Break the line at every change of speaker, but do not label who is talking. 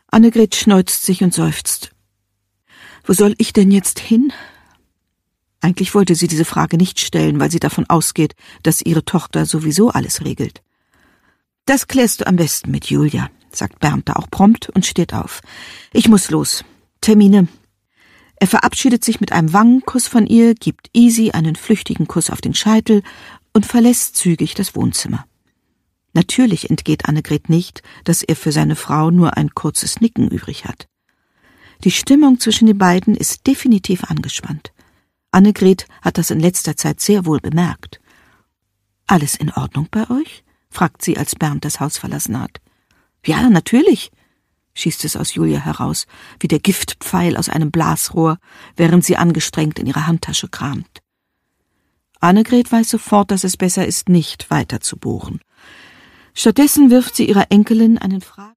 Annegret schneuzt sich und seufzt. »Wo soll ich denn jetzt hin?« Eigentlich wollte sie diese Frage nicht stellen, weil sie davon ausgeht, dass ihre Tochter sowieso alles regelt. »Das klärst du am besten mit Julia«, sagt Bernd da auch prompt und steht auf. »Ich muss los. Termine.« Er verabschiedet sich mit einem Wangenkuss von ihr, gibt Isi einen flüchtigen Kuss auf den Scheitel und verlässt zügig das Wohnzimmer. Natürlich entgeht Annegret nicht, dass er für seine Frau nur ein kurzes Nicken übrig hat. Die Stimmung zwischen den beiden ist definitiv angespannt. Annegret hat das in letzter Zeit sehr wohl bemerkt. »Alles in Ordnung bei euch?« fragt sie, als Bernd das Haus verlassen hat. »Ja, natürlich«, schießt es aus Julia heraus, wie der Giftpfeil aus einem Blasrohr, während sie angestrengt in ihrer Handtasche kramt. Annegret weiß sofort, dass es besser ist, nicht weiter zu bohren. Stattdessen wirft sie ihrer Enkelin einen